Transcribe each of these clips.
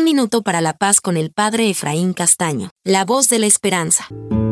minuto para la paz con el padre Efraín Castaño, la voz de la esperanza.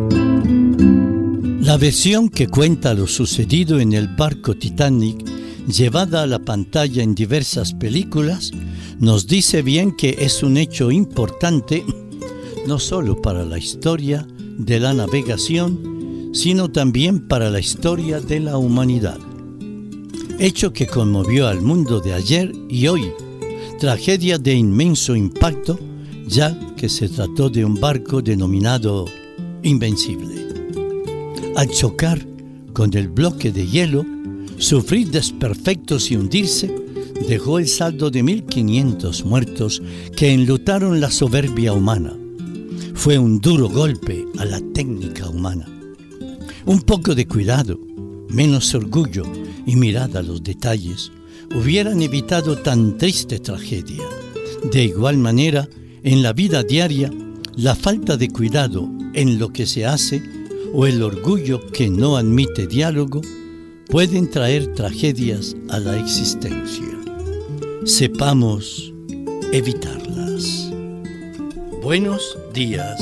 La versión que cuenta lo sucedido en el barco Titanic, llevada a la pantalla en diversas películas, nos dice bien que es un hecho importante no solo para la historia de la navegación, sino también para la historia de la humanidad. Hecho que conmovió al mundo de ayer y hoy, tragedia de inmenso impacto, ya que se trató de un barco denominado Invencible. Al chocar con el bloque de hielo, sufrir desperfectos y hundirse, dejó el saldo de 1.500 muertos que enlutaron la soberbia humana. Fue un duro golpe a la técnica humana. Un poco de cuidado, menos orgullo y mirada a los detalles hubieran evitado tan triste tragedia. De igual manera, en la vida diaria, la falta de cuidado en lo que se hace o el orgullo que no admite diálogo pueden traer tragedias a la existencia. Sepamos evitarlas. Buenos días.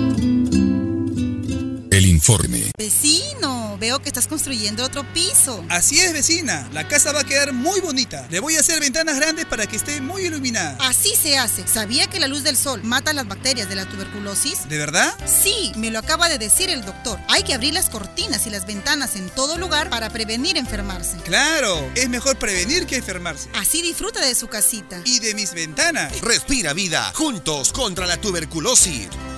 El informe. Vecino, veo que estás construyendo otro piso. Así es, vecina. La casa va a quedar muy bonita. Le voy a hacer ventanas grandes para que esté muy iluminada. Así se hace. ¿Sabía que la luz del sol mata las bacterias de la tuberculosis? ¿De verdad? Sí, me lo acaba de decir el doctor. Hay que abrir las cortinas y las ventanas en todo lugar para prevenir enfermarse. Claro, es mejor prevenir que enfermarse. Así disfruta de su casita. Y de mis ventanas. Respira vida, juntos contra la tuberculosis.